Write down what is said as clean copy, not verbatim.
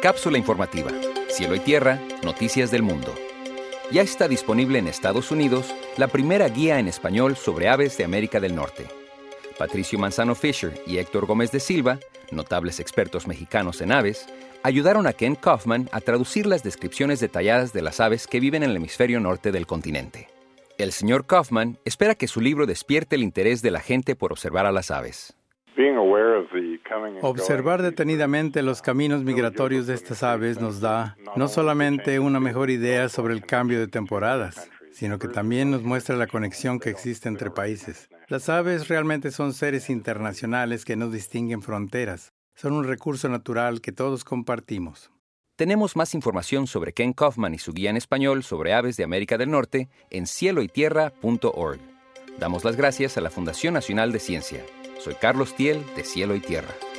Cápsula informativa. Cielo y tierra, noticias del mundo. Ya está disponible en Estados Unidos la primera guía en español sobre aves de América del Norte. Patricio Manzano Fisher y Héctor Gómez de Silva, notables expertos mexicanos en aves, ayudaron a Ken Kaufman a traducir las descripciones detalladas de las aves que viven en el hemisferio norte del continente. El señor Kaufman espera que su libro despierte el interés de la gente por observar a las aves. Observar detenidamente los caminos migratorios de estas aves nos da no solamente una mejor idea sobre el cambio de temporadas, sino que también nos muestra la conexión que existe entre países. Las aves realmente son seres internacionales que no distinguen fronteras. Son un recurso natural que todos compartimos. Tenemos más información sobre Ken Kaufman y su guía en español sobre aves de América del Norte en cieloytierra.org. Damos las gracias a la Fundación Nacional de Ciencia. Soy Carlos Thiel, de Cielo y Tierra.